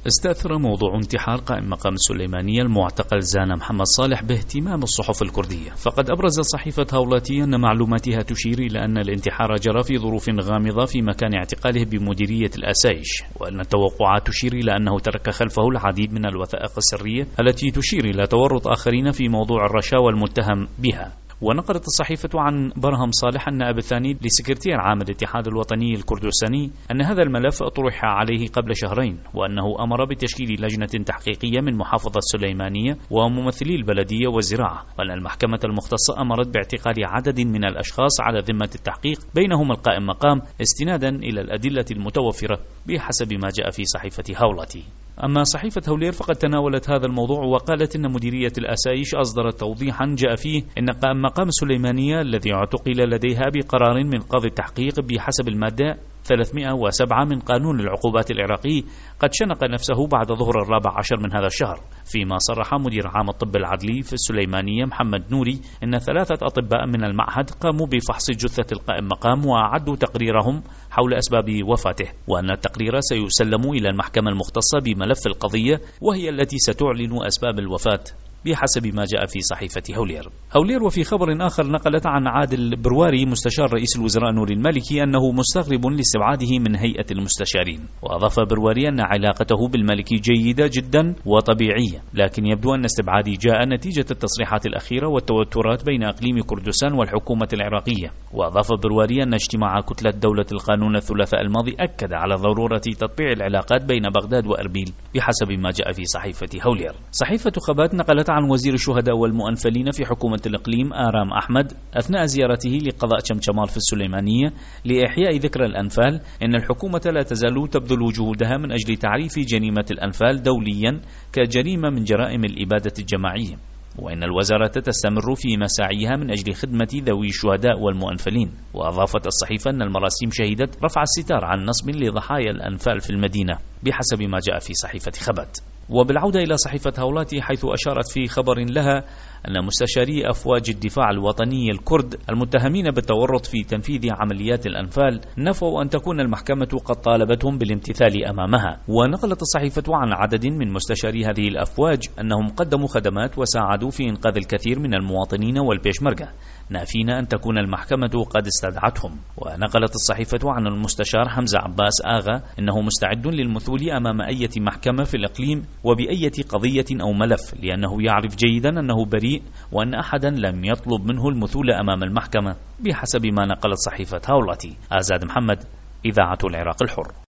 استأثر موضوع انتحار قائم مقام السليمانية المعتقل زانا محمد صالح باهتمام الصحف الكردية، فقد أبرزت صحيفة هولاتي أن معلوماتها تشير إلى أن الانتحار جرى في ظروف غامضة في مكان اعتقاله بمديرية الآسايش، وأن التوقعات تشير إلى أنه ترك خلفه العديد من الوثائق السرية التي تشير إلى تورط آخرين في موضوع الرشاوى المتهم بها. ونقلت الصحيفة عن برهم صالح النائب الثاني لسكرتير عام الاتحاد الوطني الكردستاني أن هذا الملف طرح عليه قبل شهرين، وأنه أمر بتشكيل لجنة تحقيقية من محافظة السليمانية وممثلي البلدية والزراعة، وأن المحكمة المختصة أمرت باعتقال عدد من الأشخاص على ذمة التحقيق بينهم القائم مقام استنادا إلى الأدلة المتوفرة بحسب ما جاء في صحيفة هولاتي. أما صحيفة هولير فقد تناولت هذا الموضوع وقالت إن مديرية الآسايش أصدرت توضيحا جاء فيه إن قائم مقام السليمانية الذي اعتقل لديها بقرار من قاضي التحقيق بحسب المادة 307 من قانون العقوبات العراقي قد شنق نفسه بعد ظهر 14 من هذا الشهر، فيما صرح مدير عام الطب العدلي في السليمانية محمد نوري إن 3 أطباء من المعهد قاموا بفحص جثة القائم مقام وأعدوا تقريرهم حول أسباب وفاته، وأن التقرير سيسلم إلى المحكمة المختصة بملف القضية وهي التي ستعلن أسباب الوفاة بحسب ما جاء في صحيفة هولير. وفي خبر آخر نقلت عن عادل برواري مستشار رئيس الوزراء نور المالكي أنه مستغرب لاستبعاده من هيئة المستشارين، وأضاف برواري أن علاقته بالمالكي جيدة جدا وطبيعية، لكن يبدو أن استبعادي جاء نتيجة التصريحات الأخيرة والتوترات بين أقليم كردستان والحكومة العراقية. وأضاف برواري أن اجتماع كتلة دولة القانون الثلاثاء الماضي أكد على ضرورة تطبيع العلاقات بين بغداد وأربيل بحسب ما جاء في صحيفة هولير. صحيفة خبات نقلت عن وزير الشهداء والمؤنفلين في حكومة الإقليم آرام أحمد أثناء زيارته لقضاء شمشمال في السليمانية لإحياء ذكرى الأنفال إن الحكومة لا تزال تبذل جهودها من أجل تعريف جريمة الأنفال دوليا كجريمة من جرائم الإبادة الجماعية، وإن الوزارة تستمر في مساعيها من أجل خدمة ذوي الشهداء والمؤنفلين. وأضافت الصحيفة أن المراسيم شهدت رفع الستار عن نصب لضحايا الأنفال في المدينة بحسب ما جاء في صحيفة خبات. وبالعودة إلى صحيفة هولاتي حيث أشارت في خبر لها أن مستشاري أفواج الدفاع الوطني الكرد المتهمين بالتورط في تنفيذ عمليات الأنفال نفوا أن تكون المحكمة قد طالبتهم بالامتثال أمامها. ونقلت الصحيفة عن عدد من مستشاري هذه الأفواج أنهم قدموا خدمات وساعدوا في إنقاذ الكثير من المواطنين والبيشمركة، نافين أن تكون المحكمة قد استدعتهم. ونقلت الصحيفة عن المستشار حمزة عباس آغا أنه مستعد للمثول أمام أي محكمة في الإقليم وبأي قضية أو ملف، لأنه يعرف جيدا أنه بريء وأن أحدا لم يطلب منه المثول أمام المحكمة بحسب ما نقلت صحيفة هولاتي. آزاد محمد، إذاعة العراق الحر.